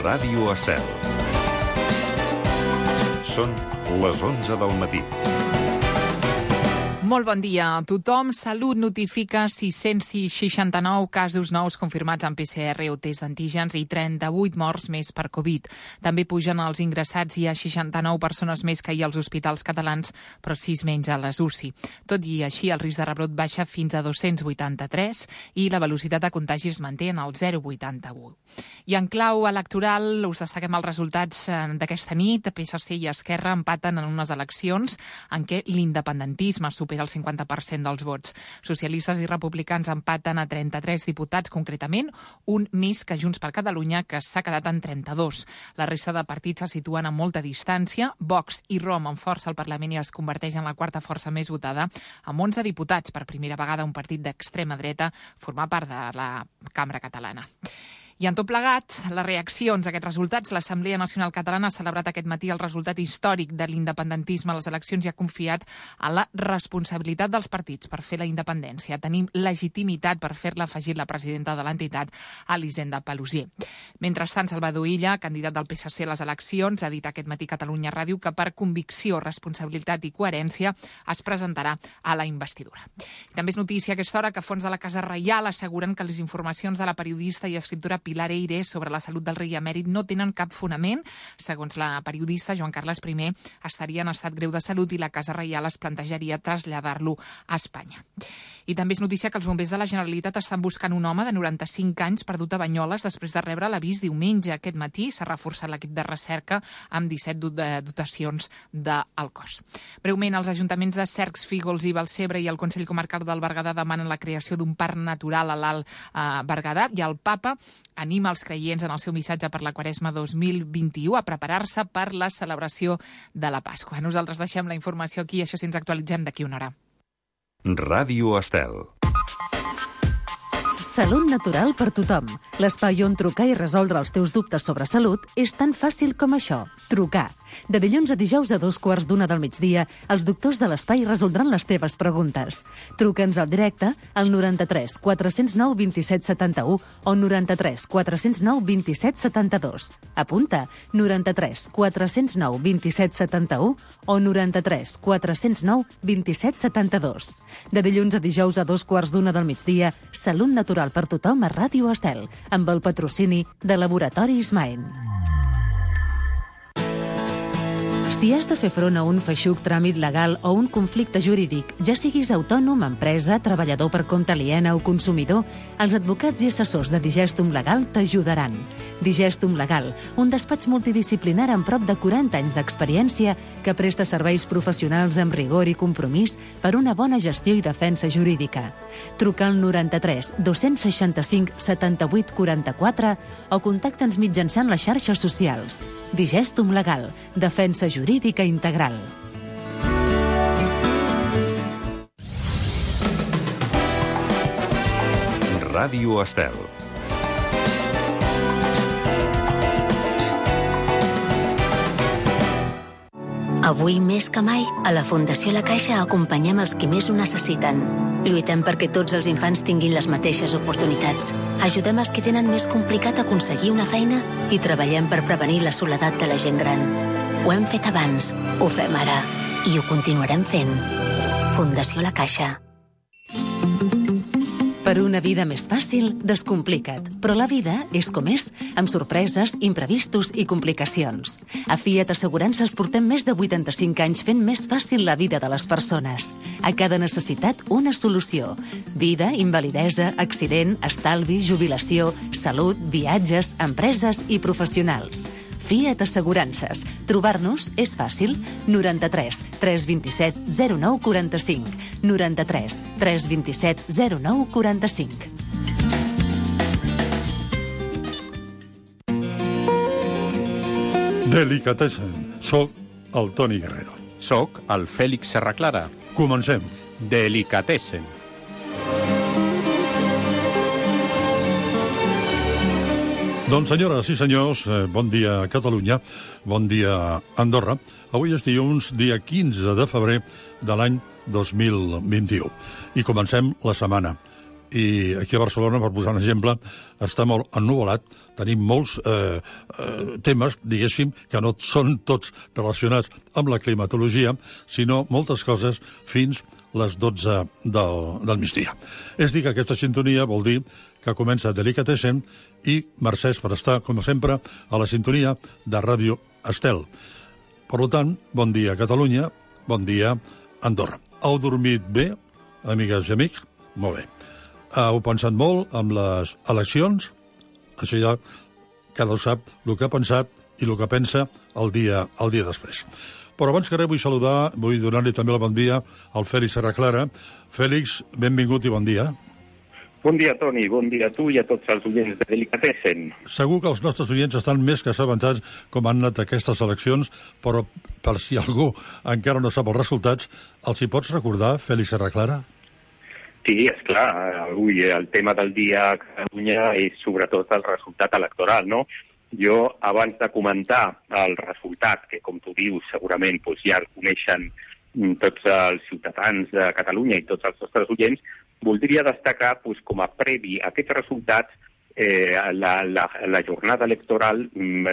Ràdio Estel. Són les 11 del matí. Molt bon dia a tothom. Salut notifica 669 casos nous confirmats en PCR o test d'antígens i 38 morts més per Covid. També pugen els ingressats. Hi ha 69 persones més que ahir als hospitals catalans, però 6 menys a les UCI. Tot i així, el risc de rebrot baixa fins a 283 i la velocitat de contagi es manté en el 0,81. I en clau electoral us destaquem els resultats d'aquesta nit. PSC i Esquerra empaten en unes eleccions en què l'independentisme supera el 50% dels vots. Socialistes i republicans empaten a 33 diputats, concretament, un més que Junts per Catalunya, que s'ha quedat en 32. La resta de partits se situen a molta distància. Vox i ROM amb força al Parlament i es converteix en la quarta força més votada, amb 11 diputats. Per primera vegada un partit d'extrema dreta forma part de la Cambra Catalana. I en tot plegat, les reaccions a aquests resultats, l'Assemblea Nacional Catalana ha celebrat aquest matí el resultat històric de l'independentisme a les eleccions i ha confiat a la responsabilitat dels partits per fer la independència. Tenim legitimitat per fer-la, ha afegit la presidenta de l'entitat, Elisenda Paluzie. Mentrestant, Salvador Illa, candidat del PSC a les eleccions, ha dit aquest matí a Catalunya Ràdio que per convicció, responsabilitat i coherència es presentarà a la investidura. També és notícia a aquesta hora que fons de la Casa Reial asseguren que les informacions de la periodista i escriptora Pilar Eire sobre la salut del rei emèrit no tenen cap fonament. Segons la periodista, Joan Carles I estaria en estat greu de salut i la Casa Reial es plantejaria traslladar-lo a Espanya. I també és notícia que els bombers de la Generalitat estan buscant un home de 95 anys perdut a Banyoles després de rebre l'avís diumenge. Aquest matí s'ha reforçat l'equip de recerca amb 17 dotacions del cos. Breument, els ajuntaments de Cercs, Fígols i Balcebre i el Consell Comarcal del Berguedà demanen la creació d'un parc natural a l'Alt Berguedà i el Papa anima els creients en el seu missatge per la Quaresma 2021 a preparar-se per la celebració de la Pasqua. Nosaltres deixem la informació aquí, això sí ens actualitzem d'aquí una hora. Ràdio Estel. Salut natural per tothom. L'espai on trucar i resoldre els teus dubtes sobre salut és tan fàcil com això. Trucar. De dilluns a dijous a 2:15 del migdia, els doctors de l'espai resoldran les teves preguntes. Truca'ns al directe al 93 409 27 71 o 93 409 27 72. Apunta, 93 409 27 71 o 93 409 27 72. De dilluns a dijous a 2:15 del migdia, Salut natural per tothom a Ràdio Estel, amb el patrocini de Laboratoris Maen. Si has de fer front a un feixuc tràmit legal o un conflicte jurídic, ja siguis autònom, empresa, treballador per compte aliena o consumidor, els advocats i assessors de Digestum Legal t'ajudaran. Digestum Legal, un despatx multidisciplinar amb prop de 40 anys d'experiència que presta serveis professionals amb rigor i compromís per una bona gestió i defensa jurídica. Truca al 93 265 78 44 o contacta'ns mitjançant les xarxes socials. Digestum Legal, defensa jurídica integral. Ràdio Estel. Avui més que mai, a la Fundació La Caixa acompanyem els qui més ho necessiten. Lluitem perquè tots els infants tinguin les mateixes oportunitats. Ajudem els que tenen més complicat aconseguir una feina i treballem per prevenir la soledat de la gent gran. Ho hem fet abans, ho fem ara i ho continuarem fent. Fundació La Caixa. Per una vida més fàcil, descomplica't. Però la vida és com és, amb sorpreses, imprevistos i complicacions. A Fiat Assegurances portem més de 85 anys fent més fàcil la vida de les persones. A cada necessitat, una solució. Vida, invalidesa, accident, estalvi, jubilació, salut, viatges, empreses i professionals. Fiat Assegurances. Trobar-nos és fàcil. 93 327 09 45. 93 327 09 45. Delicatessen. Soc el Toni Guerrero. Soc el Fèlix Serraclara. Comencem. Delicatessen. Doncs senyores i senyors, bon dia a Catalunya, bon dia a Andorra. Avui és dilluns, dia 15 de febrer de l'any 2021. I comencem la setmana. i aquí a Barcelona, per posar un exemple, està molt ennuvolat. Tenim molts temes, diguéssim, que no són tots relacionats amb la climatologia, sinó moltes coses fins les 12 del migdia. És dir, que aquesta sintonia vol dir que comença Delicatessen i mercès per estar, com sempre, a la sintonia de Ràdio Estel. Per tant, bon dia Catalunya, bon dia Andorra. Heu dormit bé, amigues i amics? Molt bé. Heu pensat molt amb les eleccions? Això ja cada un sap el que ha pensat i el que pensa el dia després. Però abans que res vull donar-li també el bon dia al Fèlix Serraclara. Fèlix, benvingut i bon dia. Bon dia, Toni, bon dia a tu i a tots els oients de Delicatessen. Segur que els nostres oients estan més que assabentats com han anat aquestes eleccions, però per si algú encara no sap els resultats, els hi pots recordar, Fèlix Serraclara? Sí, esclar, avui el tema del dia a Catalunya és sobretot el resultat electoral, no? Jo, abans de comentar el resultat, que com tu dius segurament ja el coneixen tots els ciutadans de Catalunya i tots els nostres oients, voldria destacar com a previ a aquests resultats la jornada electoral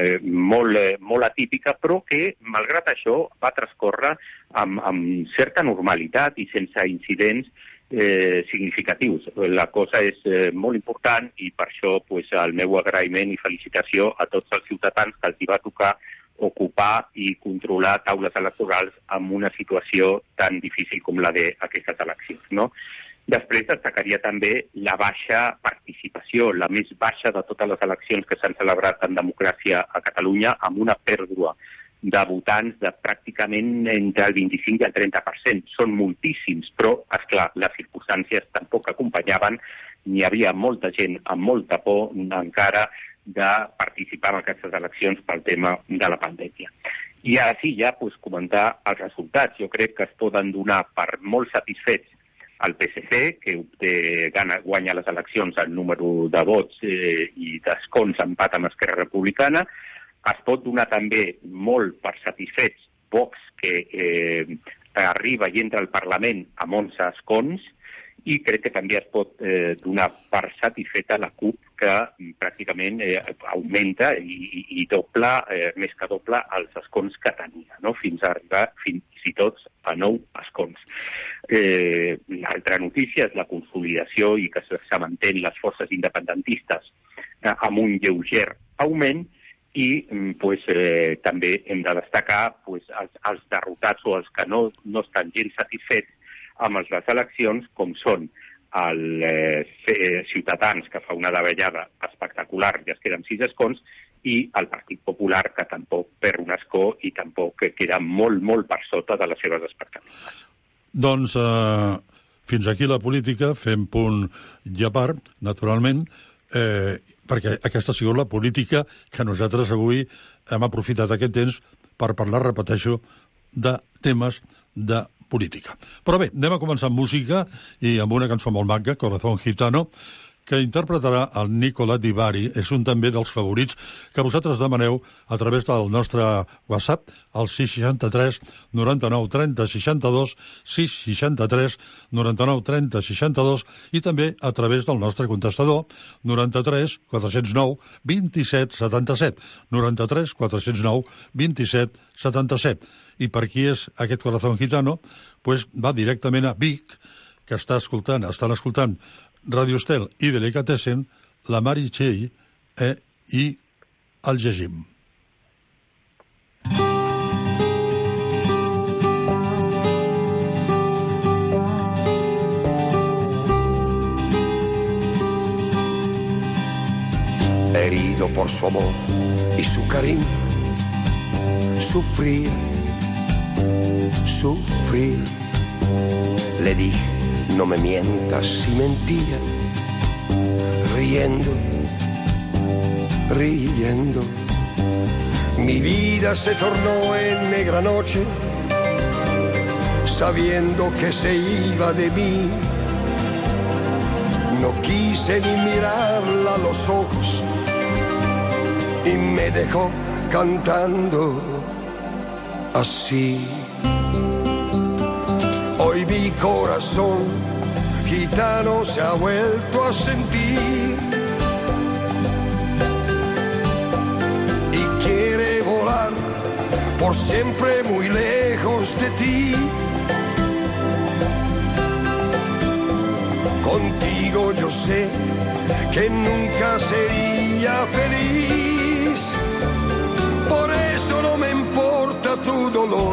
molt atípica, però que, malgrat això, va transcórrer amb certa normalitat i sense incidents significatius. La cosa és molt important i per això el meu agraïment i felicitació a tots els ciutadans que els hi va tocar ocupar i controlar taules electorals en una situació tan difícil com la d'aquestes eleccions, no? Després destacaria també la baixa participació, la més baixa de totes les eleccions que s'han celebrat en democràcia a Catalunya, amb una pèrdua de votants de pràcticament entre el 25 i el 30%. Són moltíssims, però, esclar, les circumstàncies tampoc acompanyaven. N'hi havia molta gent amb molta por encara de participar en aquestes eleccions pel tema de la pandèmia. I ara sí, ja comentar els resultats. Jo crec que es poden donar per molt satisfets al PSC, que guanya les eleccions en número de vots i d'escons empat amb Esquerra Republicana. Es pot donar també molt per satisfets Vox, que arriba i entra al Parlament amb 11 escons, i crec que també es pot donar per satisfeta la CUP, que pràcticament augmenta i dobla, més que dobla, els escons que tenia, no? Fins a arribar fins i tot a 9 escons. L'altra notícia és la consolidació i que se mantenen les forces independentistes amb un lleuger augment, i també hem de destacar els derrotats o els que no estan gens satisfets amb les eleccions, com són els Ciutadans, que fa una davallada espectacular i es queda amb 6 escons, i el Partit Popular, que tampoc perd un escó i tampoc queda molt, molt per sota de les seves expectatives. Doncs fins aquí la política, fem punt i a part, naturalment, perquè aquesta ha sigut la política que nosaltres avui hem aprofitat aquest temps per parlar, repeteixo, de temes de política. Però bé, anem a començar amb música i amb una cançó molt maca, Corazón Gitano, que interpretarà el Nicola Di Bari. És un també dels favorits que vosaltres demaneu a través del nostre WhatsApp, al 663 99 30 62, 663 99 30 62, i també a través del nostre contestador, 93 409 27 77, 93 409 27 77. I per qui és aquest Corazón Gitano? Va directament a Vic, que estan escoltant Radio Estel i Delicatessen, la Meritxell i el Llegim. Herido por su amor y su cariño, sufrir. Le dije, no me mientas, si mentía, riendo. Mi vida se tornó en negra noche, sabiendo que se iba de mí. No quise ni mirarla a los ojos y me dejó cantando así. Hoy mi corazón gitano se ha vuelto a sentir y quiere volar por siempre muy lejos de ti. Contigo yo sé que nunca sería feliz, por eso no me importa tu dolor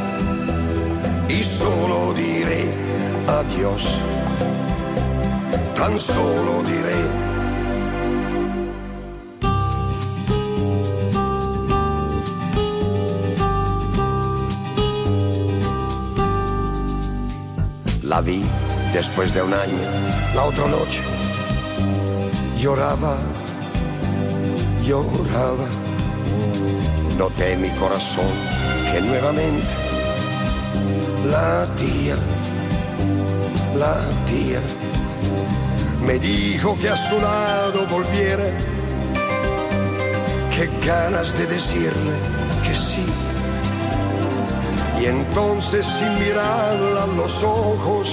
y solo diré adiós, tan solo diré. La vi después de un año, la otra noche, lloraba, lloraba, noté en mi corazón que nuevamente latía, me dijo que a su lado volviera, qué ganas de decirle que sí. Y entonces sin mirarla a los ojos,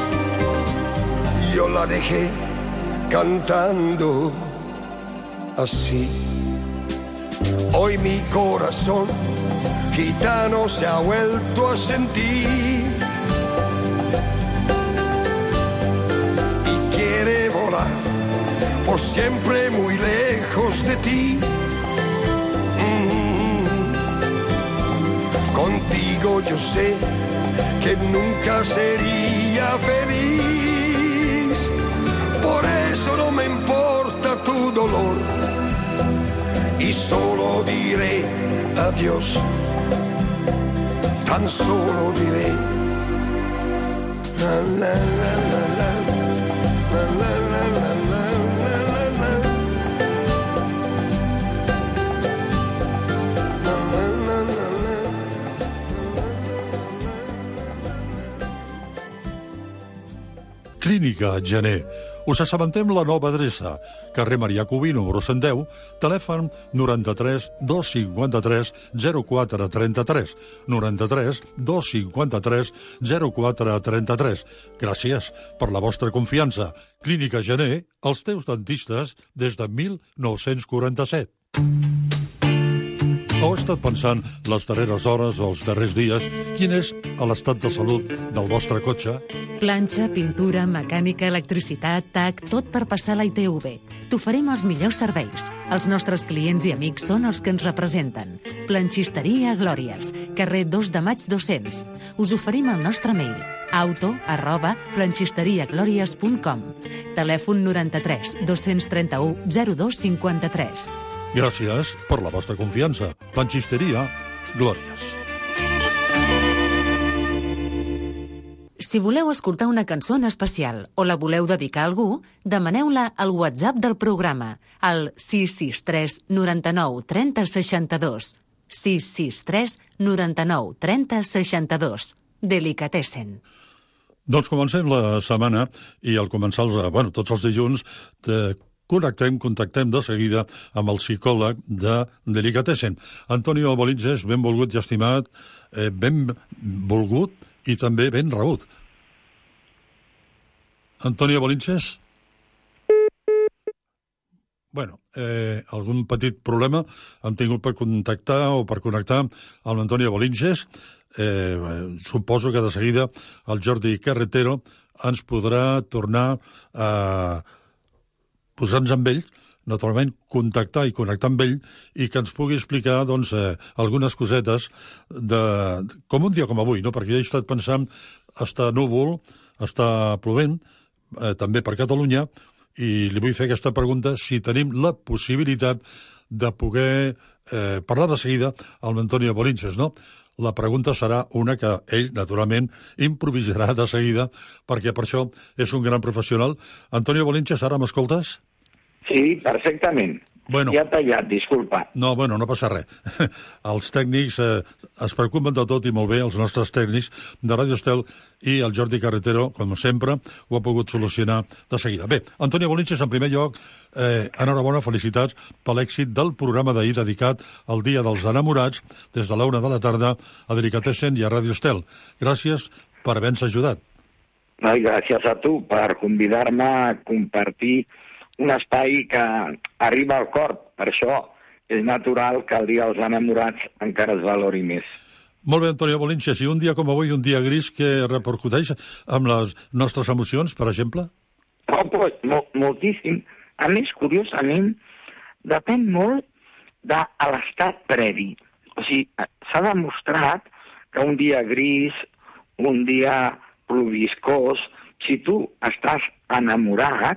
yo la dejé cantando así. Hoy mi corazón gitano se ha vuelto a sentir y quiere volar por siempre muy lejos de ti. Contigo yo sé que nunca sería feliz, por eso no me importa tu dolor y solo diré adiós, tan solo diré la la la la la la la la la la la. Clínica Gener. Us assabentem la nova adreça. Carrer Marià Cubí, número 110, telèfon 93 253 0433. 93 253 0433. Gràcies per la vostra confiança. Clínica Gener, els teus dentistes des de 1947. Heu estat pensant les darreres hores o els darrers dies quin és l'estat de salut del vostre cotxe? Planxa, pintura, mecànica, electricitat, TAC, tot per passar la ITV. T'oferim els millors serveis. Els nostres clients i amics són els que ens representen. Planxisteria Glòries, carrer 2 de maig 200. Us oferim el nostre mail auto@planxisteriaglòries.com. Telèfon 93 231 02 53. Gràcies per la vostra confiança. Planxisteria Glòries. Si voleu escoltar una cançó en especial o la voleu dedicar a algú, demaneu-la al WhatsApp del programa, al 663 99 30 62. 663 99 30 62. Delicatessen. Doncs comencem la setmana i al començar tots els dilluns contactem de seguida amb el psicòleg de Delicatessen. Antonio Bolinches, benvolgut i estimat, benvolgut i també ben rebut. Antonio Bolinches? Algun petit problema hem tingut per contactar o per connectar amb l'Antonio Bolinches. Suposo que de seguida el Jordi Carretero ens podrà tornar a posar-nos amb ell, naturalment contactar i connectar amb ell i que ens pugui explicar algunes cosetes com un dia com avui, no? Perquè jo he estat pensant, està núvol, està plovent, també per Catalunya, i li vull fer aquesta pregunta, si tenim la possibilitat de poder parlar de seguida amb l'Antonio Bolinches, no? La pregunta serà una que ell, naturalment, improvisarà de seguida, perquè per això és un gran professional. Antonio Bolinches, ara m'escoltes? Sí, perfectament. Ja tallat, disculpa. No passa res. Els tècnics es preocupen de tot i molt bé, els nostres tècnics de Ràdio Estel, i el Jordi Carretero, com sempre, ho ha pogut solucionar de seguida. Bé, Antonio Bolinches, en primer lloc, enhorabona, felicitats per l'èxit del programa d'ahir dedicat al Dia dels Enamorats, des de l'1 de la tarda a Delicatessen i a Ràdio Estel. Gràcies per haver-nos ajudat. No, i gràcies a tu per convidar-me a compartir un espai que arriba al cor. Per això és natural que el dia dels enamorats encara es valori més. Molt bé, Antonio Bolinches, i un dia com avui, un dia gris, que repercuteix amb les nostres emocions, per exemple? Oh, pues, moltíssim. A més, curiosament, depèn molt de l'estat previ. O sigui, s'ha demostrat que un dia gris, un dia ploviscós, si tu estàs enamorat,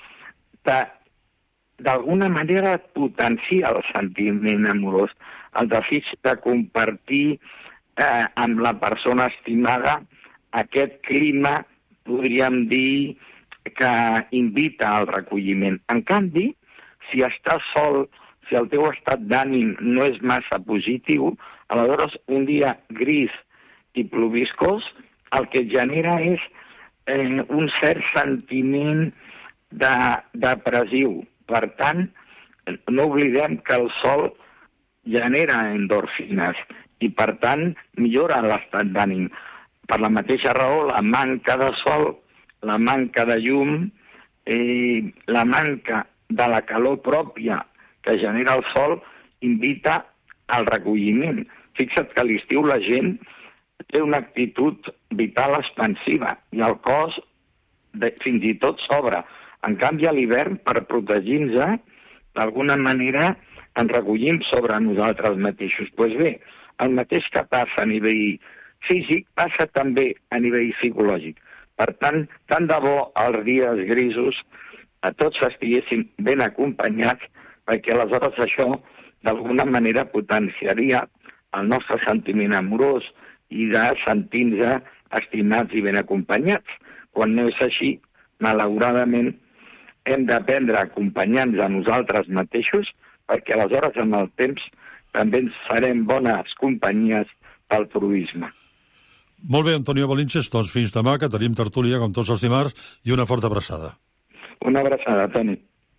d'alguna manera et potencia el sentiment amorós, el desig de compartir amb la persona estimada aquest clima, podríem dir, que invita al recolliment. En canvi, si estàs sol, si el teu estat d'ànim no és massa positiu, aleshores un dia gris i ploviscós el que et genera és un cert sentiment depressiu. Per tant, no oblidem que el sol genera endorfines i, per tant, millora l'estat d'ànim. Per la mateixa raó, la manca de sol, la manca de llum, la manca de la calor pròpia que genera el sol invita al recolliment. Fixa't que a l'estiu la gent té una actitud vital expansiva i el cos fins i tot s'obre. En canvi, a l'hivern, per protegir-nos, d'alguna manera ens recollim sobre nosaltres mateixos. Doncs bé, el mateix que passa a nivell físic passa també a nivell psicològic. Per tant de bo els dies grisos a tots estiguessin ben acompanyats, perquè aleshores això d'alguna manera potenciaria el nostre sentiment amorós i de sentir-nos estimats i ben acompanyats. Quan no és així, malauradament, hem d'aprendre a acompanyar-nos a nosaltres mateixos, perquè aleshores amb el temps també ens farem bones companyies pel proisme. Molt bé, Antonio Bolinches, doncs fins demà, que tenim tertúlia com tots els dimarts, i una forta abraçada. Una abraçada, Toni.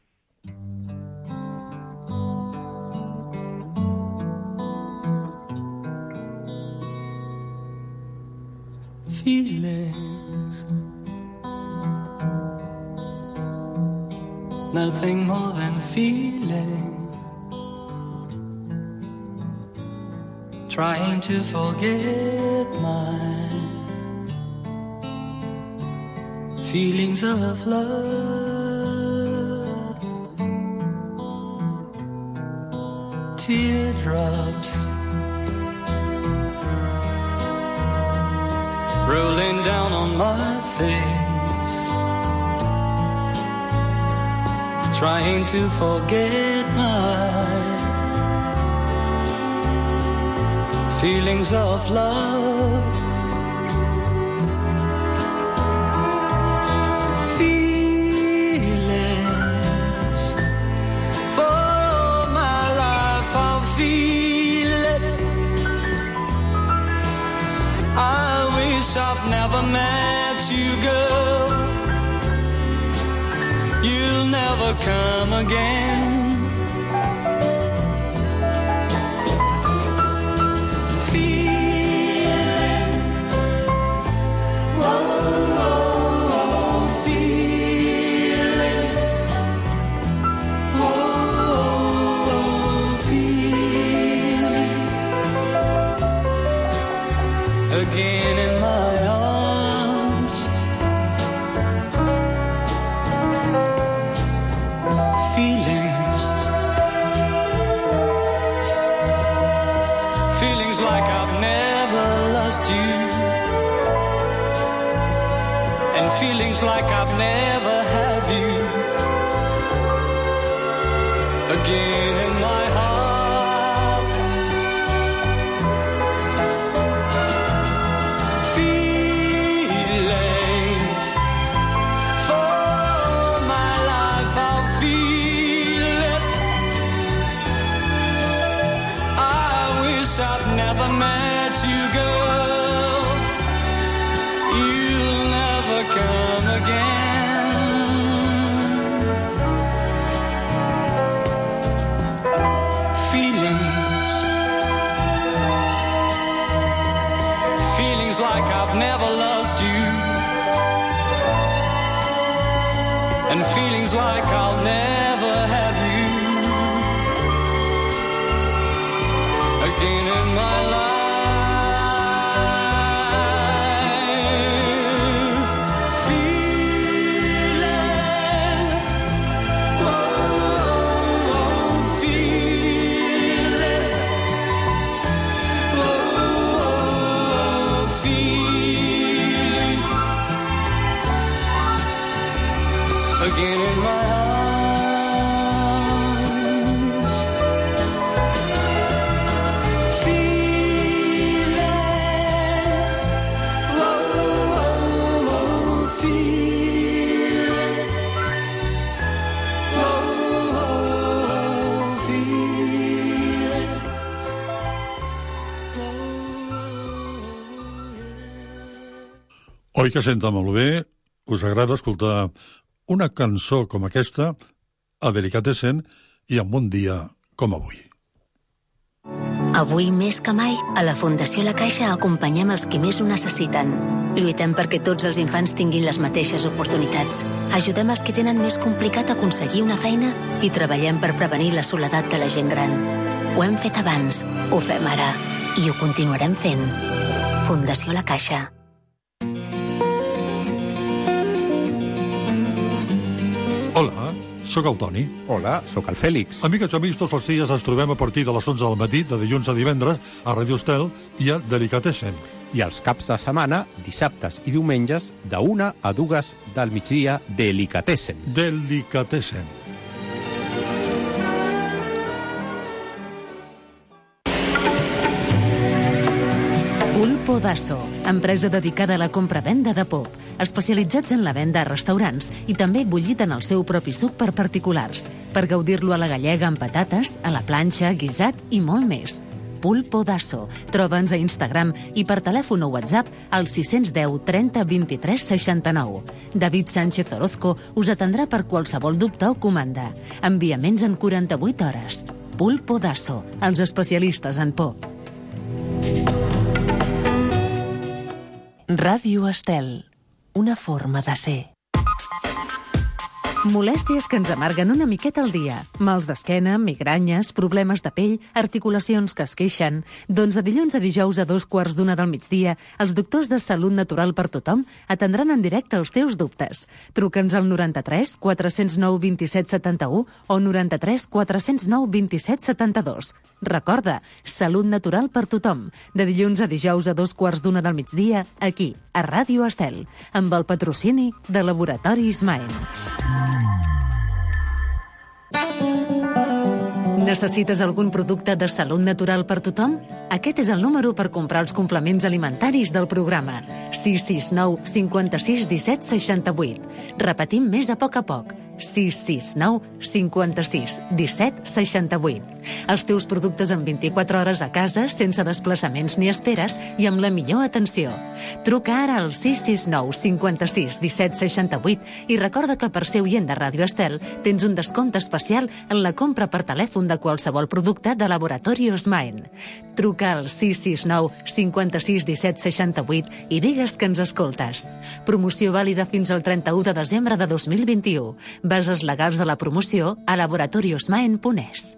Feelings, nothing more than feeling, trying to forget my feelings of love, teardrops rolling down on my face, trying to forget my feelings of love. Feelings, for all my life I'll feel it. I wish I've never met you, girl. You'll never come again. Again in my arms, feelings, feelings like I've never lost you, and feelings like I've never had you. Again in my heart, I've never met you, girl. You'll never come again. Feelings, feelings like I've never lost you, seems like I'll never have you again in my life. Feeling, oh, feeling, oh, feeling again in my arms. Feeling, oh, feeling, oh, feeling. Oi que senta molt bé? Us agrada escoltar una cançó com aquesta a Delicatessen i en un dia com avui. Avui més que mai, a la Fundació La Caixa acompanyem els qui més ho necessiten. Lluitem perquè tots els infants tinguin les mateixes oportunitats. Ajudem els que tenen més complicat aconseguir una feina i treballem per prevenir la soledat de la gent gran. Ho hem fet abans, ho fem ara i ho continuarem fent. Fundació La Caixa. Hola, sóc el Toni. Hola, sóc el Fèlix. Amigues i amics, tots els dies ens trobem a partir de les 11 del matí, de dilluns a divendres, a Radio Estel i a Delicatessen. I els caps de setmana, dissabtes i diumenges, de 1 a 2 del migdia, Delicatessen. Delicatessen. Pulpo Dasso, empresa dedicada a la compra-venda de pop, especialitzats en la venda a restaurants i també bullit en el seu propi suc per particulars, per gaudir-lo a la gallega amb patates, a la planxa, guisat i molt més. Pulpo Dasso. Troba'ns a Instagram i per telèfon o WhatsApp al 610 30 23 69. David Sánchez Orozco us atendrà per qualsevol dubte o comanda. Enviaments en 48 hores. Pulpo Dasso, els especialistes en pop. Ràdio Estel, una forma de ser. Molèsties que ens amarguen una miqueta al dia. Mals d'esquena, migranyes, problemes de pell, articulacions que es queixen. Doncs de dilluns a dijous a 2:15 del migdia, els doctors de Salut Natural per Tothom atendran en directe els teus dubtes. Truca'ns al 93 409 27 71 o 93 409 27 72. Recorda, Salut Natural per Tothom, de dilluns a dijous a 2:15 del migdia, aquí, a Ràdio Estel, amb el patrocini de Laboratori Ismael. Necessites algun producte de Salut Natural per Tothom? Aquest és el número per comprar els complements alimentaris del programa. 669 56 17 68. Repetim més a poc. 669 56 17 68. Els teus productes en 24 hores a casa, sense desplaçaments ni esperes i amb la millor atenció. Truca ara al 669 56 17 68 i recorda que per ser oient de Ràdio Estel tens un descompte especial en la compra per telèfon de qualsevol producte de Laboratori Osmaen. Truca al 669 56 17 68 i digues que ens escoltes. Promoció vàlida fins al 31 de desembre de 2021. Bases legals de la promoció a laboratoriosmaen.es.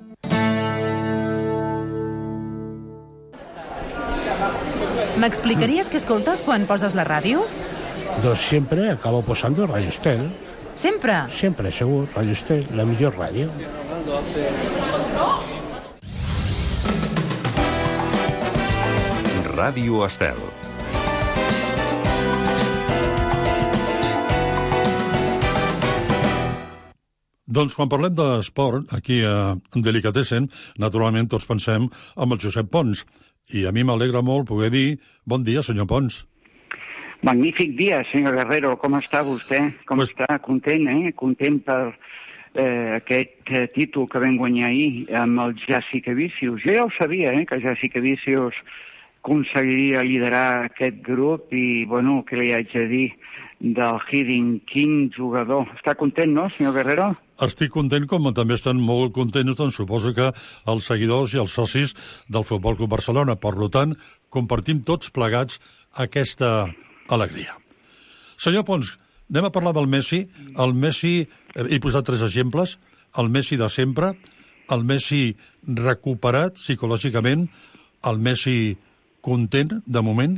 M'explicaries què escoltes quan poses la ràdio? Doncs siempre acabo posando Radio Estel. Sempre? Siempre, segur. Radio Estel, la millor ràdio. Ràdio Estel. Doncs quan parlem d'esport, aquí a Delicatessen, naturalment tots pensem amb el Josep Pons. I a mi m'alegra molt poder dir bon dia, senyor Pons. Magnífic dia, senyor Guerrero. Com està vostè? Com està? Content, Content per aquest títol que vam guanyar ahir amb el Jessica Vicious. Jo ja ho sabia, que Jessica Vicious aconseguiria liderar aquest grup i, bueno, què li haig de dir del Hiddink, quin jugador. Està content, no, senyor Guerrero? Estic content, com també estan molt contents, doncs suposo que els seguidors i els socis del Futbol Club Barcelona. Per tant, compartim tots plegats aquesta alegria. Senyor Pons, anem a parlar del Messi. El Messi he posat 3 exemples, el Messi de sempre, el Messi recuperat psicològicament, el Messi content, de moment.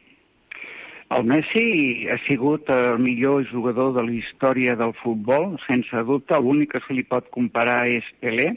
El Messi ha sigut el millor jugador de la història del futbol, sense dubte. L'únic que se li pot comparar és Pelé.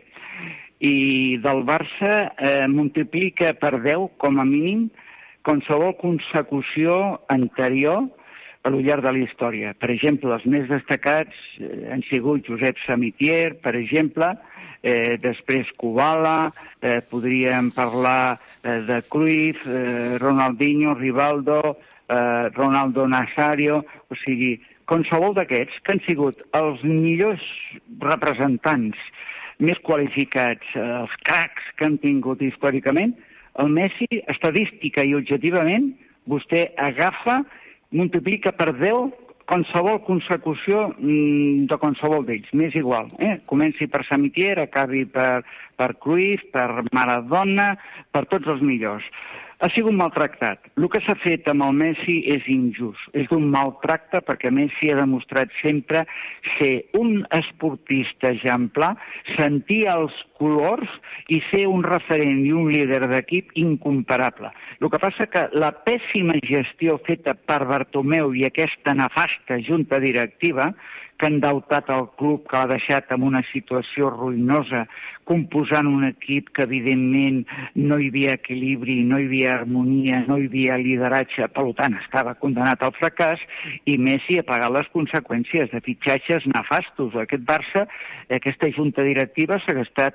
I del Barça multiplica per 10, com a mínim, qualsevol consecució anterior al llarg de la història. Per exemple, els més destacats han sigut Josep Samitier, per exemple, després Kubala, podríem parlar de Cruyff, Ronaldinho, Rivaldo, Ronaldo Nazario, o sigui, qualsevol d'aquests que han sigut els millors representants més qualificats, els cracs que han tingut històricament, el Messi, estadística i objectivament, vostè agafa, multiplica per 10 qualsevol consecució de qualsevol d'ells, m'és igual. Comenci per Samitier, acabi per Cruyff, per Maradona, per tots els millors. Ha sigut maltractat. El que s'ha fet amb el Messi és injust. És un maltracte perquè Messi ha demostrat sempre ser un esportista exemplar, sentir els colors i ser un referent i un líder d'equip incomparable. El que passa que la pèssima gestió feta per Bartomeu i aquesta nefasta junta directiva que ha endeutat el club, que l'ha deixat en una situació ruïnosa, composant un equip que, evidentment, no hi havia equilibri, no hi havia harmonia, no hi havia lideratge, per tant, estava condemnat al fracàs, i Messi ha pagat les conseqüències de fitxatges nefastos. Aquest Barça, aquesta junta directiva, s'ha gastat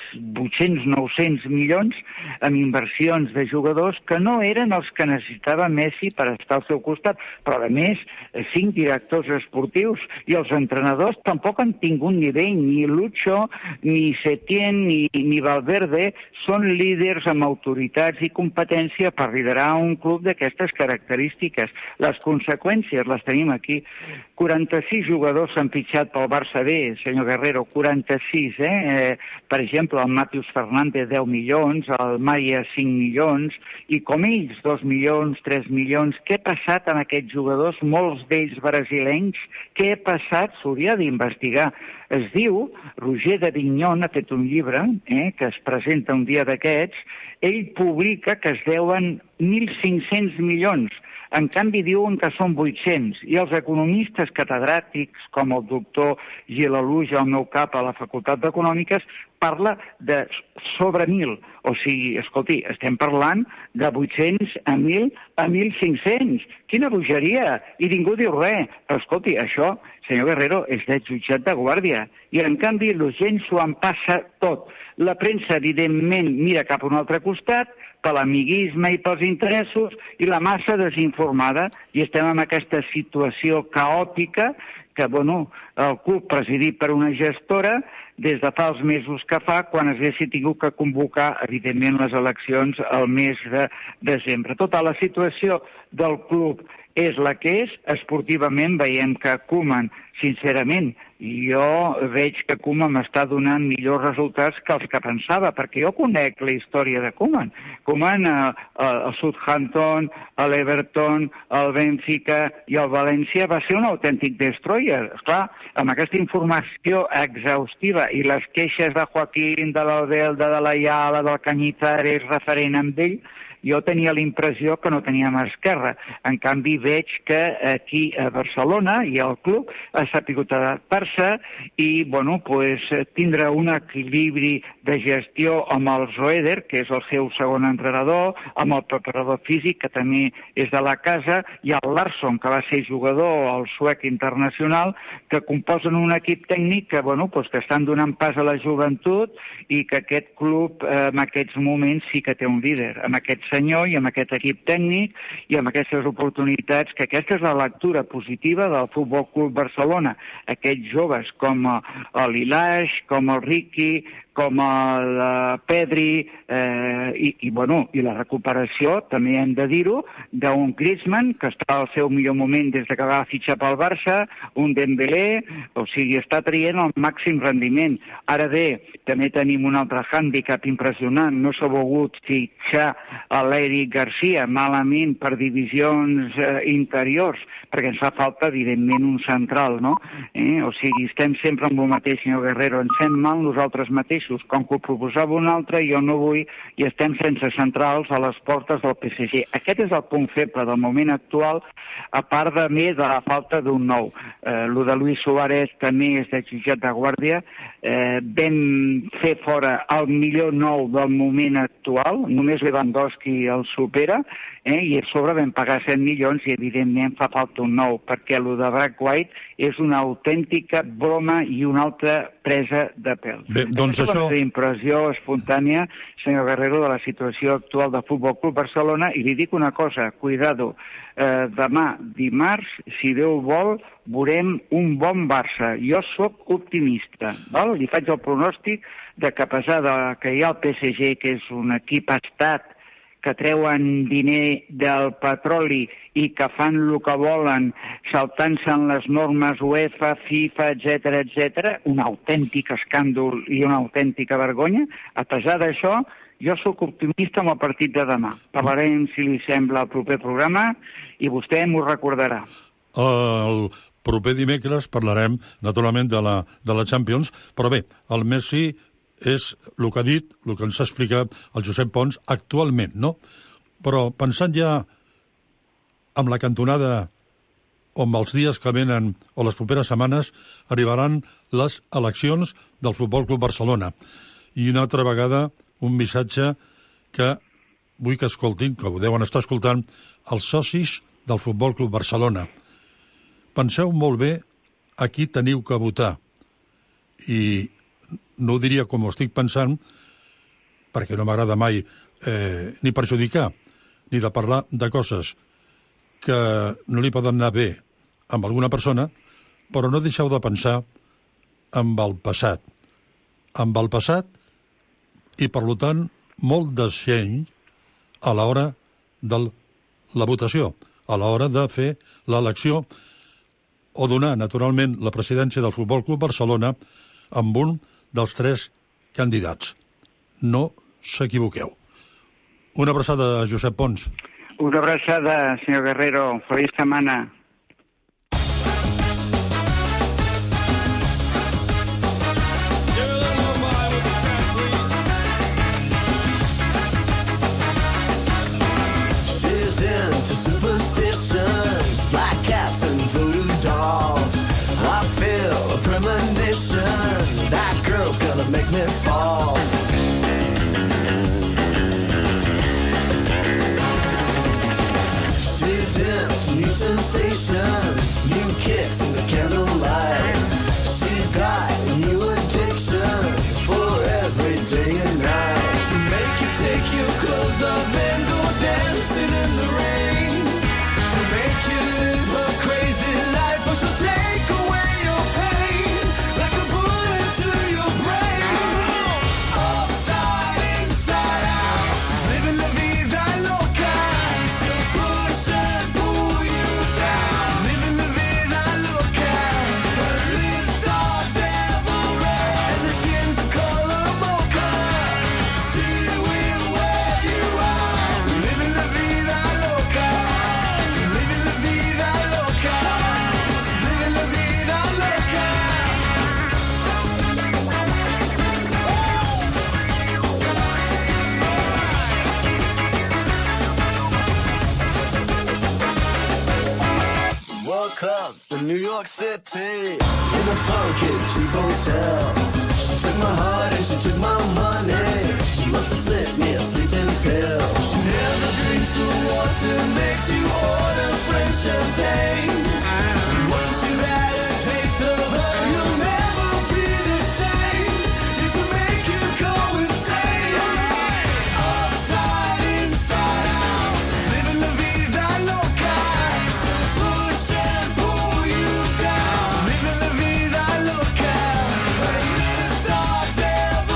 800-900 milions en inversions de jugadors que no eren els que necessitava Messi per estar al seu costat, però, a més, 5 directors esportius i els entrenadors tampoc han tingut nivell, ni Lucho, ni Setién, ni Valverde són líders amb autoritats i competència per liderar un club d'aquestes característiques. Les conseqüències les tenim aquí. 46 jugadors s'han fitxat pel Barça B, senyor Guerrero, 46, Per exemple, el Màtheus Fernández, 10 milions, el Maia, 5 milions, i com ells, 2 milions, 3 milions. Què ha passat amb aquests jugadors, molts d'ells brasilenys? Què ha passat? S'hauria d'investigar. Es diu, Roger d'Avignon ha fet un llibre, que es presenta un dia d'aquests, ell publica que es deuen 1.500 milions. En canvi, diuen que són 800. I els economistes catedràtics, com el doctor Gil Aluja, al meu cap a la Facultat d'Econòmiques, parla de sobre 1.000. O sigui, escolti, estem parlant de 800 a 1.000 a 1.500. Quina bogeria! I ningú diu res. Però, escolti, això, senyor Guerrero, és de jutjat de guàrdia. I, en canvi, la gent s'ho en passa tot. La premsa, evidentment, mira cap a un altre costat, per l'amiguisme i pels interessos, i la massa desinformada, i estem en aquesta situació caòtica que, el club presidit per una gestora, des de fa els mesos que fa, quan es haguessin tingut que convocar, evidentment, les eleccions al mes de desembre. Tota la situació del club és la que és. Esportivament veiem que Koeman, sincerament, jo veig que Koeman m'està donant millors resultats que els que pensava, perquè jo conec la història de Koeman. Koeman, el Southampton, l'Everton, el Benfica i el València va ser un autèntic destroyer. Esclar, amb aquesta informació exhaustiva i les queixes de Joaquín, de l'Albelda, de l'Ayala, del Cañizares referent amb ell, jo tenia la impressió que no tenia mà esquerra. En canvi, veig que aquí a Barcelona i al club ha sabut adaptar-se i, tindre un equilibri de gestió amb el Zoeder, que és el seu segon entrenador, amb el preparador físic, que també és de la casa, i el Larsson, que va ser jugador al suec internacional, que composen un equip tècnic que, que estan donant pas a la joventut i que aquest club en aquests moments sí que té un líder. Amb aquest senyor i amb aquest equip tècnic i amb aquestes oportunitats, que aquesta és la lectura positiva del Futbol Club Barcelona. Aquests joves com l'Ilaix, com el Riqui, com el Pedri, i la recuperació, també hem de dir-ho, d'un Griezmann, que està al seu millor moment des que va fitxar pel Barça, un Dembélé, o sigui, està traient el màxim rendiment. Ara bé, també tenim un altre hàndicap impressionant, no s'ha volgut fitxar l'Eric Garcia, malament per divisions interiors, perquè ens fa falta, evidentment, un central, no? O sigui, estem sempre amb el mateix, senyor Guerrero, ens fem mal nosaltres mateixos. Com que ho proposava un altre, jo no vull, i estem sense centrals a les portes del PSG. Aquest és el punt feble del moment actual, a part de més de la falta d'un nou. Lo de Luis Suárez també és d'exigit de guàrdia. Vam fer fora el millor nou del moment actual, només Lewandowski el supera, i a sobre vam pagar 7 milions i evidentment fa falta un nou, perquè el de Brad White és una autèntica broma i una altra presa de pèl. Bé, doncs Aquesta és la meva impressió espontània, senyor Guerrero, de la situació actual del Futbol Club Barcelona, i li dic una cosa, cuidado, demà, dimarts, si Déu vol, veurem un bon Barça. Jo sóc optimista, val? Li faig el pronòstic de que a pesar de que hi ha el PSG, que és un equip estat, que treuen diner del petroli i que fan el que volen, saltant-se en les normes UEFA, FIFA, etc., un autèntic escàndol i una autèntica vergonya. A pesar d'això, jo sóc optimista amb el partit de demà. Parlarem, si li sembla, el proper programa i vostè m'ho recordarà. El proper dimecres parlarem, naturalment, de la Champions, però bé, el Messi és el que ha dit, el que ens ha explicat el Josep Pons actualment, no? Però pensant ja amb la cantonada o amb els dies que venen o les properes setmanes, arribaran les eleccions del Futbol Club Barcelona. I una altra vegada un missatge que vull que escoltin, que ho deuen estar escoltant, els socis del Futbol Club Barcelona. Penseu molt bé a qui teniu que votar. I no ho diria com ho estic pensant, perquè no m'agrada mai ni perjudicar, ni de parlar de coses que no li poden anar bé amb alguna persona, però no deixeu de pensar amb el passat. Amb el passat i, per tant, molt d'esceny a l'hora de la votació, a l'hora de fer l'elecció o donar, naturalment, la presidència del Futbol Club Barcelona amb un dels 3 candidats. No s'equivoqueu. Una abraçada, Josep Pons. Una abraçada, senyor Guerrero. Feliç setmana. She's into superstitions, black cats and voodoo dolls. I feel a premonition, that girl's gonna make me fall. She's into new sensations, new kicks in the candlelight. She's got new addictions for every day and night. She'll make you take your clothes off and go dancing in the rain. She'll make you live a crazy life, but she'll take away your pain like a bullet to your brain. Upside, inside out, she's living la vida loca. She'll push and pull you down, living la vida loca. Her lips are devil red and her skin's the color mocha. She will wear you out, living la vida loca. Living la vida loca. She's living la vida loca. Woke up in New York City in a funky cheap hotel. She took my heart and she took my money. She must have slipped me a sleeping pill. She never drinks the water, makes you order French champagne. And once you've had a taste of her, you'll never be the same. It should make you go insane. Upside, inside out, she's living la vida loca. She'll push and pull you down, living la vida loca. Her lips are devil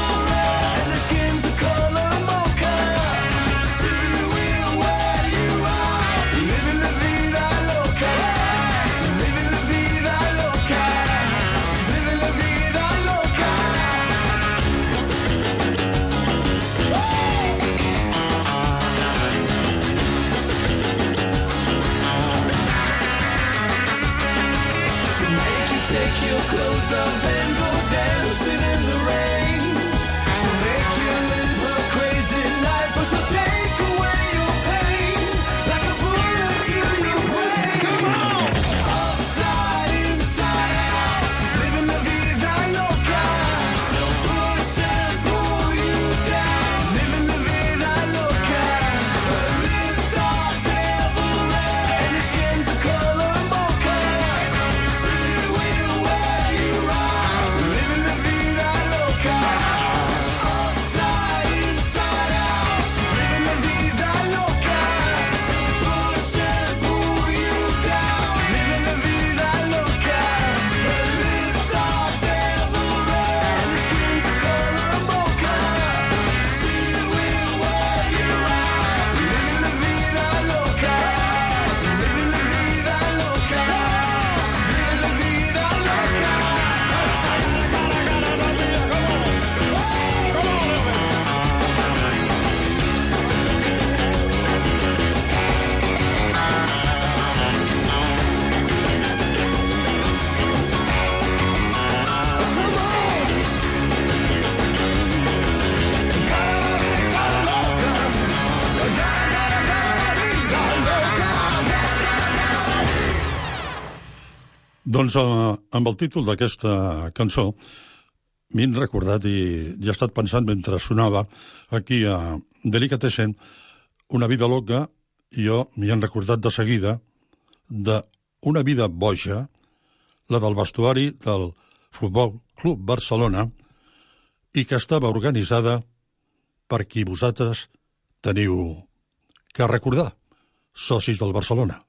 Doncs amb el títol d'aquesta cançó m'he recordat i he estat pensant mentre sonava aquí a Delicatessen Una vida loca, i jo m'hi he recordat de seguida d'una vida boja, la del vestuari del Futbol Club Barcelona, i que estava organitzada per qui vosaltres teniu que recordar, socis del Barcelona.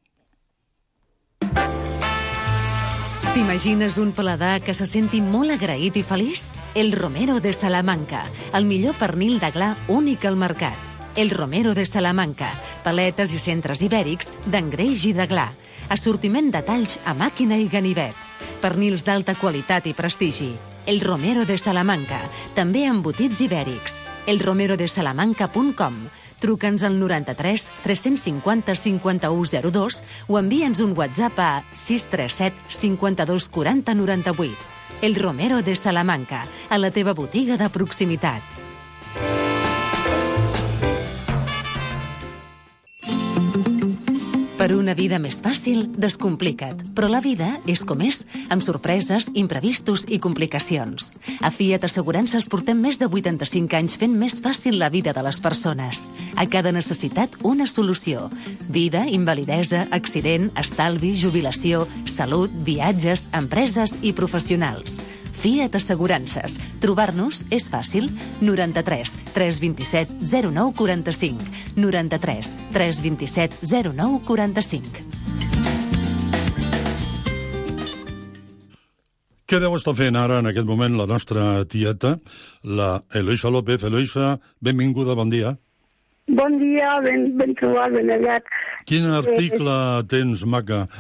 T'imagines un paladar que se senti molt agraït i feliç? El Romero de Salamanca, el millor pernil de gla únic al mercat. El Romero de Salamanca, paletes i centres ibèrics d'engreix i de gla. Assortiment de talls a màquina i ganivet. Pernils d'alta qualitat i prestigi. El Romero de Salamanca, també embotits ibèrics. elromerodesalamanca.com. Truca'ns al 93 350 5102 o envia'ns un WhatsApp a 637 52 40 98. El Romero de Salamanca, a la teva botiga de proximitat. Per una vida més fàcil, descomplica't. Però la vida és com és, amb sorpreses, imprevistos i complicacions. A Fiat Assegurances portem més de 85 anys fent més fàcil la vida de les persones. A cada necessitat, una solució. Vida, invalidesa, accident, estalvi, jubilació, salut, viatges, empreses i professionals. Fiat Assegurances. Trobar-nos és fàcil. 93 327 09 45. 93 327 09 45. Què deu estar fent ara, en aquest moment, la nostra tieta, la Eloisa López? Eloisa, benvinguda, bon dia. Bon dia, ben trobat, ben aviat. Quin article tens, maca,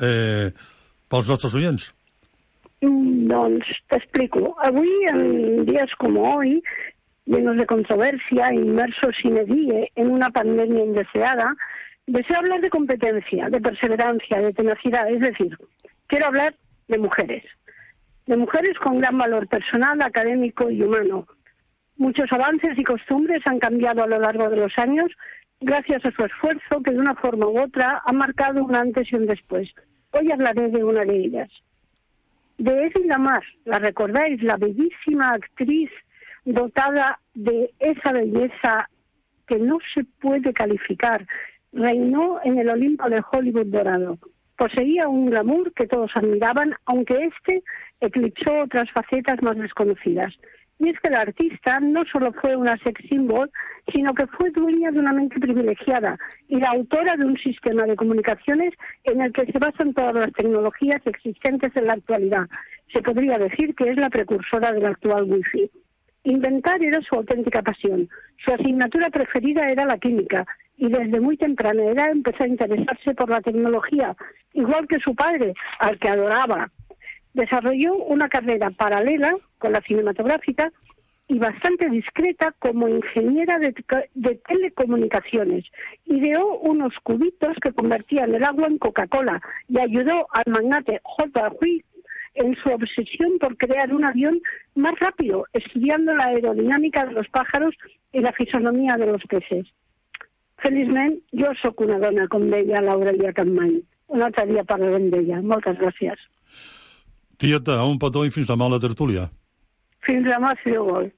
pels nostres oients? Doncs t'explico. Avui, en días como hoy, llenos de controversia, inmersos sine die en una pandemia indeseada, deseo hablar de competencia, de perseverancia, de tenacidad. Es decir, quiero hablar de mujeres con gran valor personal, académico y humano. Muchos avances y costumbres han cambiado a lo largo de los años gracias a su esfuerzo que de una forma u otra ha marcado un antes y un después. Hoy hablaré de una de ellas. De Evi Lamar, ¿la recordáis? La bellísima actriz dotada de esa belleza que no se puede calificar. Reinó en el Olimpo de Hollywood dorado. Poseía un glamour que todos admiraban, aunque este eclipsó otras facetas más desconocidas. Y es que la artista no solo fue una sex symbol, sino que fue dueña de una mente privilegiada y la autora de un sistema de comunicaciones en el que se basan todas las tecnologías existentes en la actualidad. Se podría decir que es la precursora del actual Wi-Fi. Inventar era su auténtica pasión. Su asignatura preferida era la química y desde muy temprana edad empezó a interesarse por la tecnología, igual que su padre, al que adoraba. Desarrolló una carrera paralela con la cinematográfica y bastante discreta como ingeniera de telecomunicaciones. Ideó unos cubitos que convertían el agua en Coca-Cola y ayudó al magnate J. Hui en su obsesión por crear un avión más rápido, estudiando la aerodinámica de los pájaros y la fisonomía de los peces. Feliçment, jo sóc una dona, com deia l'Aurelia Capmany. Un altre dia parlarem d'ella. Moltes gràcies. Tieta, un petó i fins demà a la tertúlia. Fins demà, si Déu vol.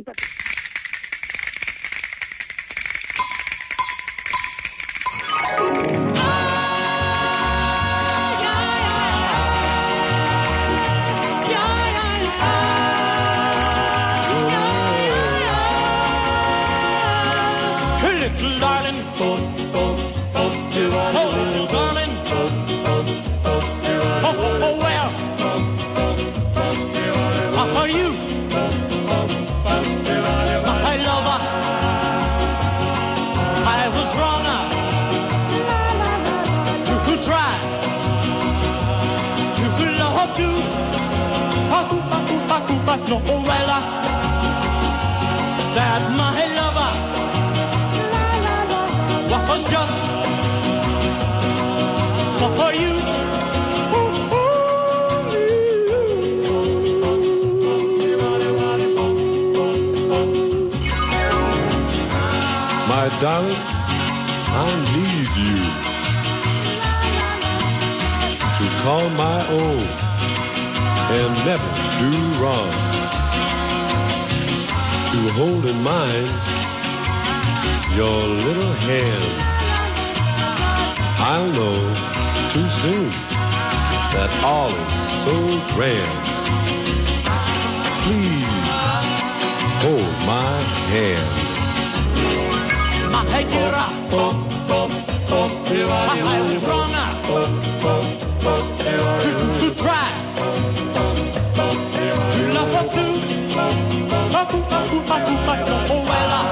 No, well, that my lover was just for you. My darling, I need you to call my own and never do wrong, to hold in mind your little hand. I'll know too soon that all is so grand. Please hold my hand. My head get up, my head is wrong up, to try, to love up to, oh well,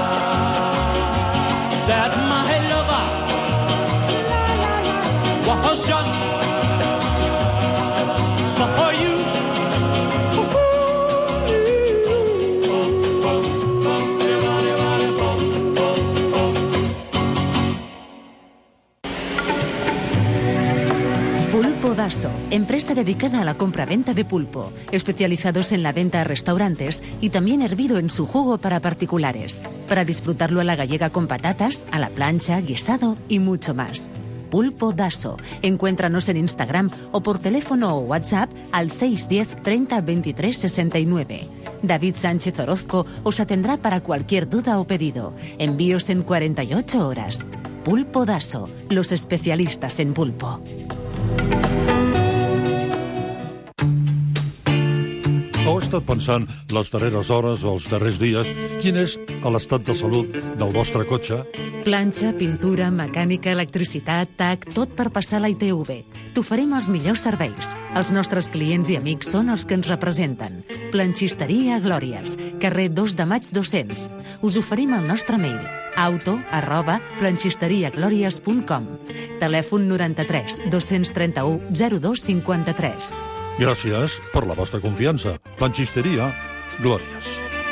that my lover was just for you. Pulpo Daso, empresa dedicada a la compra-venta de pulpo, especializados en la venta a restaurantes y también hervido en su jugo para particulares, para disfrutarlo a la gallega con patatas, a la plancha, guisado y mucho más. Pulpo Daso. Encuéntranos en Instagram o por teléfono o WhatsApp al 610 30 23 69. David Sánchez Orozco os atendrá para cualquier duda o pedido. Envíos en 48 horas. Pulpo Daso, los especialistas en pulpo. Heu estat pensant les darreres hores o els darrers dies quin és l'estat de salut del vostre cotxe? Planxa, pintura, mecànica, electricitat, TAC, tot per passar la ITV. T'oferim els millors serveis. Els nostres clients i amics són els que ens representen. Planxisteria Glòries, carrer 2 de Maig 200. Us oferim el nostre mail auto@planchisteriaglorias.com. Telèfon 93 231 02 53. Gràcies per la vostra confiança. Planxisteria Glòries.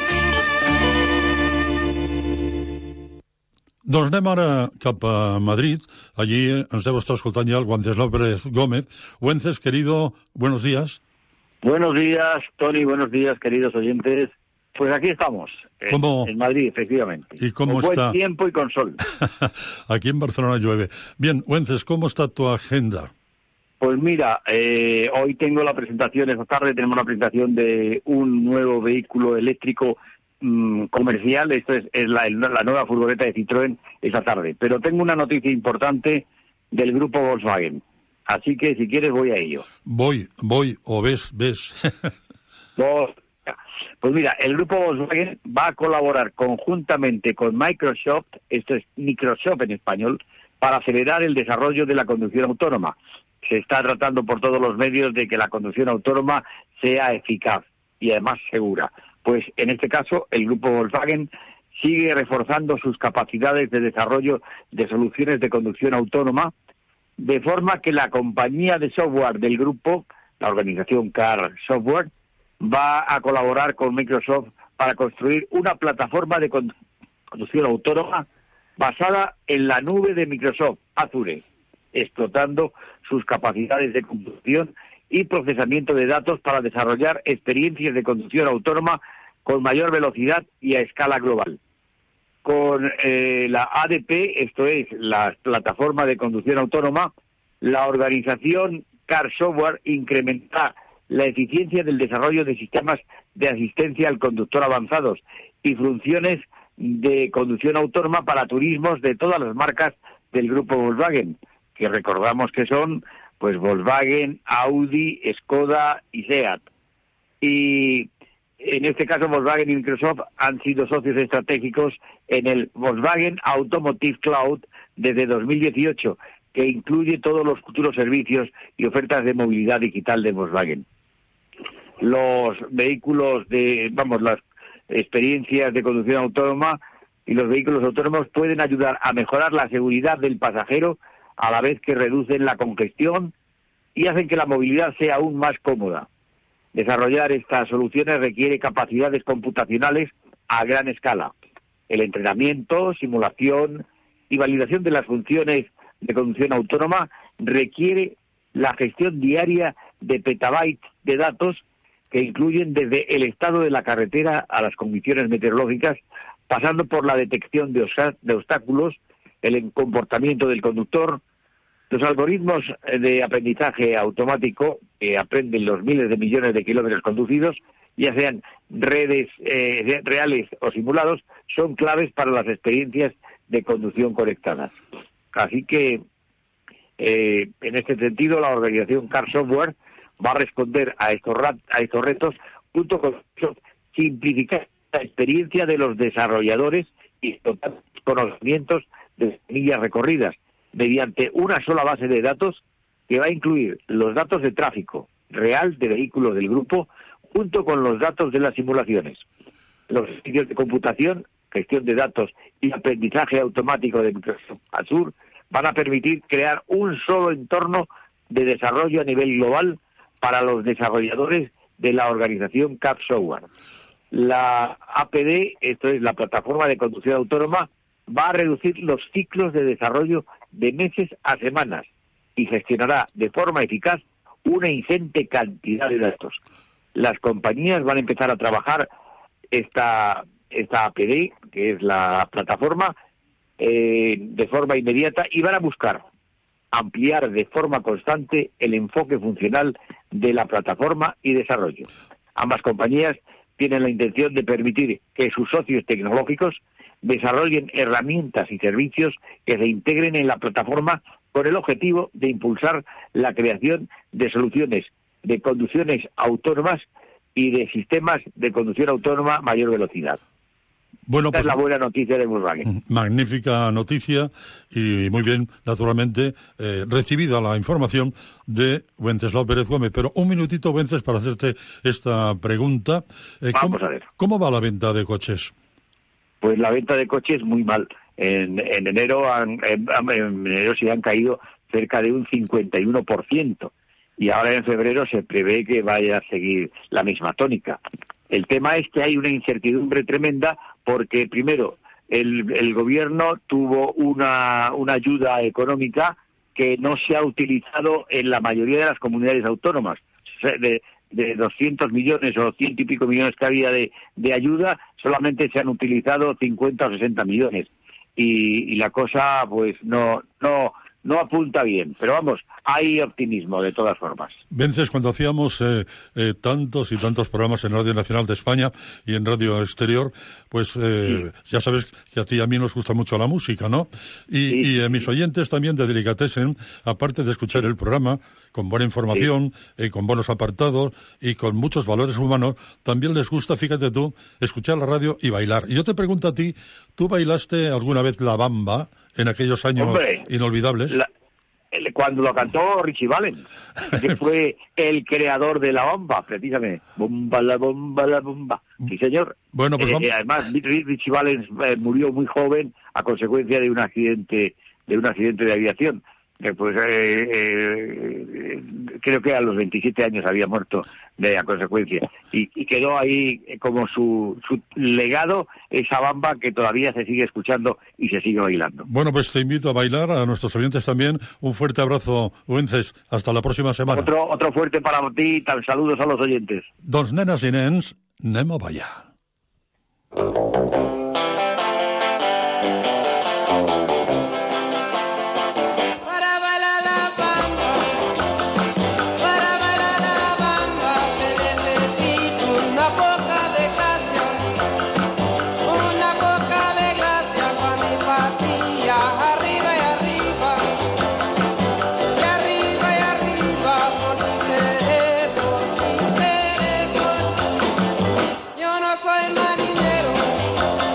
Doncs anem ara cap a Madrid. Allí ens deu estar escoltant ja el Wenceslao Pérez Gómez. Wences, querido, buenos días. Buenos días, Tony, buenos días, queridos oyentes. Pues aquí estamos, en Madrid, efectivamente. ¿Y cómo con está? Buen tiempo y con sol. Aquí en Barcelona llueve. Bien, Wences, ¿cómo está tu agenda? Pues mira, hoy tengo la presentación, esta tarde tenemos la presentación de un nuevo vehículo eléctrico comercial. Esto es la nueva furgoneta de Citroën esta tarde. Pero tengo una noticia importante del grupo Volkswagen. Así que si quieres voy a ello. Voy, o ves. Pues mira, el grupo Volkswagen va a colaborar conjuntamente con Microsoft, esto es Microsoft en español, para acelerar el desarrollo de la conducción autónoma. Se está tratando por todos los medios de que la conducción autónoma sea eficaz y además segura. Pues en este caso el grupo Volkswagen sigue reforzando sus capacidades de desarrollo de soluciones de conducción autónoma, de forma que la compañía de software del grupo, la organización Car Software, va a colaborar con Microsoft para construir una plataforma de conducción autónoma basada en la nube de Microsoft Azure, explotando sus capacidades de computación y procesamiento de datos para desarrollar experiencias de conducción autónoma con mayor velocidad y a escala global. Con la ADP, esto es, la plataforma de conducción autónoma, la organización Car Software incrementará la eficiencia del desarrollo de sistemas de asistencia al conductor avanzados y funciones de conducción autónoma para turismos de todas las marcas del grupo Volkswagen, que recordamos que son pues Volkswagen, Audi, Skoda y Seat. Y en este caso Volkswagen y Microsoft han sido socios estratégicos en el Volkswagen Automotive Cloud desde 2018, que incluye todos los futuros servicios y ofertas de movilidad digital de Volkswagen. Los vehículos las experiencias de conducción autónoma y los vehículos autónomos pueden ayudar a mejorar la seguridad del pasajero a la vez que reducen la congestión y hacen que la movilidad sea aún más cómoda. Desarrollar estas soluciones requiere capacidades computacionales a gran escala. El entrenamiento, simulación y validación de las funciones de conducción autónoma requiere la gestión diaria de petabytes de datos que incluyen desde el estado de la carretera a las condiciones meteorológicas, pasando por la detección de obstáculos, el comportamiento del conductor, Los algoritmos de aprendizaje automático que aprenden los miles de millones de kilómetros conducidos, ya sean redes reales o simulados, son claves para las experiencias de conducción conectadas. Así que, en este sentido, la organización Car Software va a responder a estos retos junto con simplificar la experiencia de los desarrolladores y total conocimientos de millas recorridas mediante una sola base de datos que va a incluir los datos de tráfico real de vehículos del grupo junto con los datos de las simulaciones. Los servicios de computación, gestión de datos y aprendizaje automático de Microsoft Azure van a permitir crear un solo entorno de desarrollo a nivel global para los desarrolladores de la organización Car Software. La APD, esto es la plataforma de conducción autónoma, va a reducir los ciclos de desarrollo de meses a semanas y gestionará de forma eficaz una ingente cantidad de datos. Las compañías van a empezar a trabajar esta APD, que es la plataforma, de forma inmediata y van a buscar ampliar de forma constante el enfoque funcional de la plataforma y desarrollo. Ambas compañías tienen la intención de permitir que sus socios tecnológicos desarrollen herramientas y servicios que se integren en la plataforma con el objetivo de impulsar la creación de soluciones de conducciones autónomas y de sistemas de conducción autónoma mayor velocidad. Bueno, Esta es la buena noticia de Volkswagen. Magnífica noticia y muy bien, naturalmente, recibida la información de Wenceslao Pérez Gómez. Pero un minutito, Wences, para hacerte esta pregunta. Vamos a ver. ¿Cómo va la venta de coches? Pues la venta de coches muy mal. En enero se han caído cerca de un 51%. Y ahora en febrero se prevé que vaya a seguir la misma tónica. El tema es que hay una incertidumbre tremenda porque, primero, el gobierno tuvo una ayuda económica que no se ha utilizado en la mayoría de las comunidades autónomas. De 200 millones o 100 y pico millones que había de ayuda, solamente se han utilizado 50 o 60 millones. Y la cosa, pues, no apunta bien. Pero vamos, hay optimismo de todas formas. Vences, cuando hacíamos tantos y tantos programas en Radio Nacional de España y en Radio Exterior, pues ya sabes que a ti y a mí nos gusta mucho la música, ¿no? Y mis oyentes también de Delicatessen, aparte de escuchar el programa con buena información, con buenos apartados y con muchos valores humanos, también les gusta, fíjate tú, escuchar la radio y bailar. Y yo te pregunto a ti, ¿tú bailaste alguna vez la bamba en aquellos años inolvidables? Cuando lo cantó Richie Valens, que fue el creador de la bomba, precisamente. Bomba, la bomba, la bomba. Sí, señor. Bueno, pues vamos. Además, Richie Valens murió muy joven a consecuencia de un accidente de aviación. Pues creo que a los 27 años había muerto a consecuencia. Y quedó ahí como su legado, esa bamba que todavía se sigue escuchando y se sigue bailando. Bueno, pues te invito a bailar, a nuestros oyentes también. Un fuerte abrazo, Wences. Hasta la próxima semana. Otro fuerte para ti, saludos a los oyentes. Doncs nenes i nens, anem a ballar. Yo no soy marinero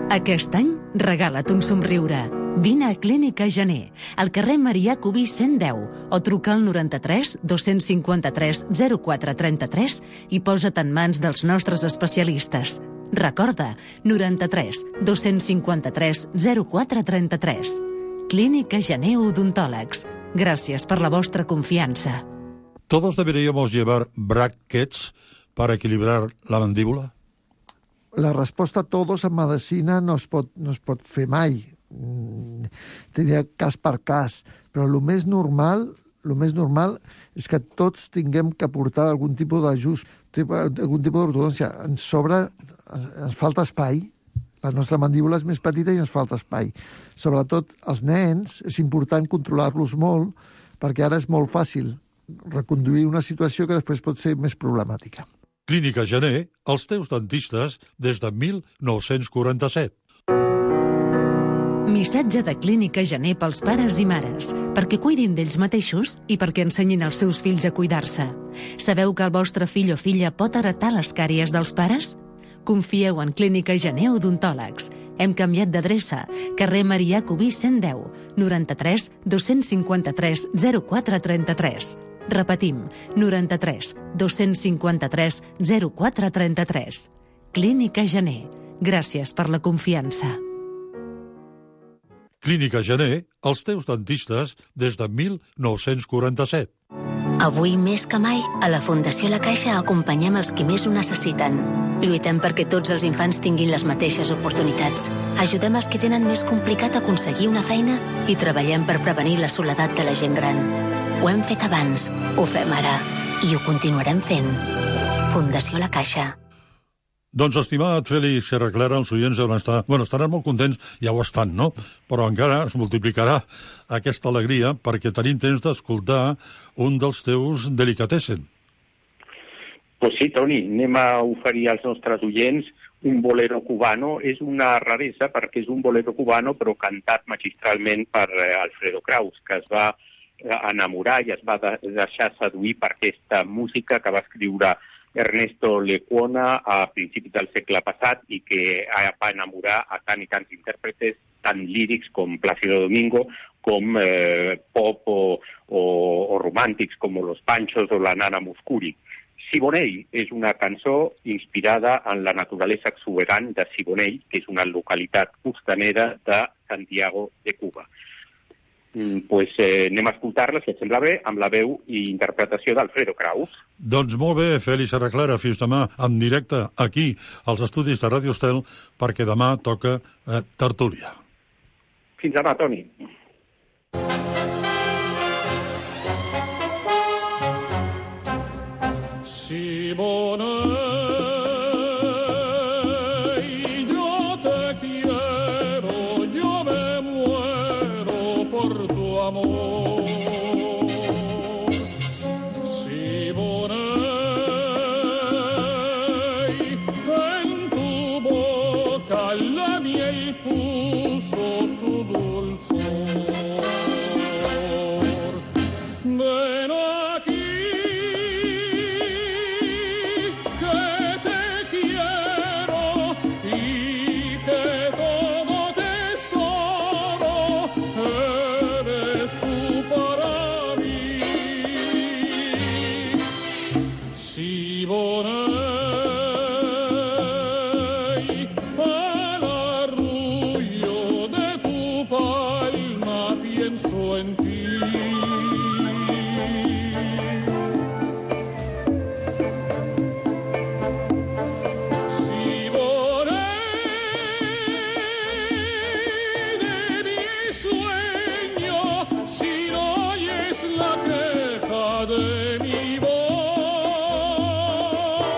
Aquest any, regala't un somriure. Vine a Clínica Gener, al carrer Marià Cubí 110, o truca al 93 253 0433 i posa't en mans dels nostres especialistes. Recorda, 93 253 0433. Clínica Gener Odontòlegs. Gràcies per la vostra confiança. ¿Todos deberíamos llevar brackets para equilibrar la mandíbula? La resposta a todos en medicina no es pot fer mai. Tenia cas per cas. Però el més normal és que tots tinguem que portar algun tipus d'ajust, algun tipus d'ortodòncia. Ens falta espai. La nostra mandíbula és més petita i ens falta espai. Sobretot els nens, és important controlar-los molt, perquè ara és molt fàcil reconduir una situació que després pot ser més problemàtica. Clínica Gener, els teus dentistes des de 1947. Missatge de Clínica Gener pels pares i mares, perquè cuidin d'ells mateixos i perquè ensenyin als seus fills a cuidar-se. Sabeu que el vostre fill o filla pot heretar les càries dels pares? Confieu en Clínica Gener Odontòlegs. Hem canviat d'adreça. Carrer Marià Cubí 110, 93 253 0433. Repetim, 93 253 0433. Clínica Gener. Gràcies per la confiança. Clínica Gener, els teus dentistes des de 1947. Avui més que mai, a la Fundació La Caixa acompanyem els qui més ho necessiten. Lluitem perquè tots els infants tinguin les mateixes oportunitats. Ajudem els que tenen més complicat aconseguir una feina i treballem per prevenir la soledat de la gent gran. Ho hem fet abans, ho fem ara i ho continuarem fent. Fundació La Caixa. Doncs, estimat Fèlix Serraclara, els oients deuen estar... estaran molt contents, ja ho estan, no? Però encara es multiplicarà aquesta alegria perquè tenim temps d'escoltar un dels teus delicatessen. Pues sí, Toni, anem a oferir als nostres oients un bolero cubano. És una raresa perquè és un bolero cubano però cantat magistralment per Alfredo Kraus, que es va enamorar i es va deixar seduir per aquesta música que va escriure Ernesto Lecuona a principis del segle passat i que va enamorar a tant i tants intèrpretes, tant lírics com Plácido Domingo, com pop o romàntics com Los Panchos o la Nana Mouskouri. Siboney és una cançó inspirada en la naturalesa exuberant de Siboney, que és una localitat costanera de Santiago de Cuba. Pues anem a escoltar-la, si et sembla bé, amb la veu i interpretació d'Alfredo Kraus. Doncs molt bé, Fèlix Serraclara, fins demà en directe aquí als estudis de Ràdio Estel, perquè demà toca tertúlia. Fins demà, Toni. de mi voz.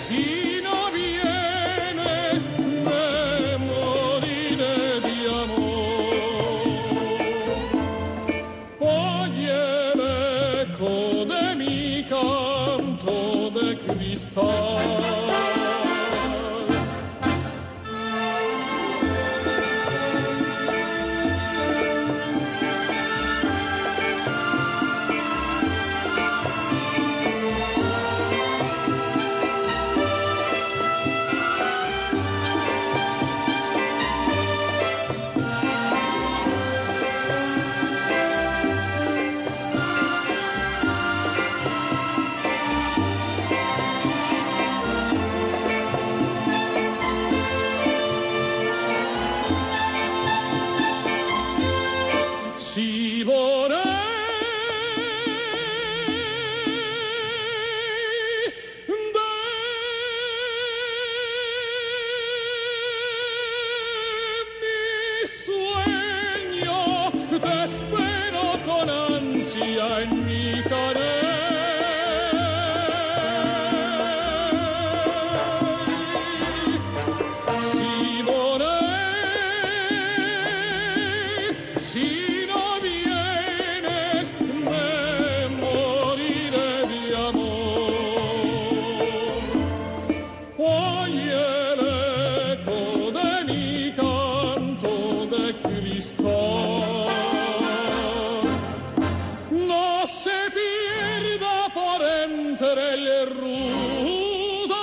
Si no vienes, me moriré de amor. Oye el eco de mi canto de cristal. Si vorrei de mi sueño, te espero con ansia en mi querer. Si vorrei, si no vienes, me moriré de amor. Oye el eco de mi canto de cristal. No se pierda por entre el ruda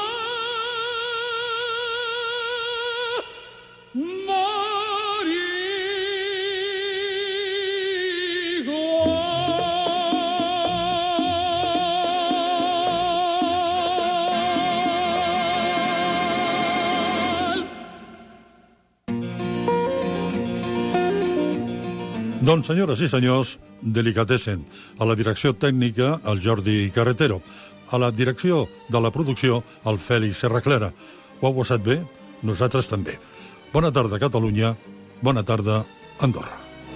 Doncs, senyores i senyors, Delicatessen. A la direcció tècnica, el Jordi Carretero. A la direcció de la producció, el Fèlix Serraclera. Ho heu passat bé? Nosaltres també. Bona tarda, Catalunya. Bona tarda, Andorra.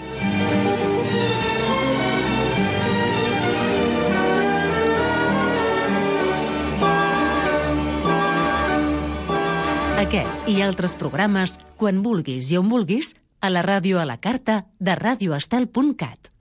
Aquest i altres programes, quan vulguis i on vulguis, a la ràdio a la carta de radioestel.cat.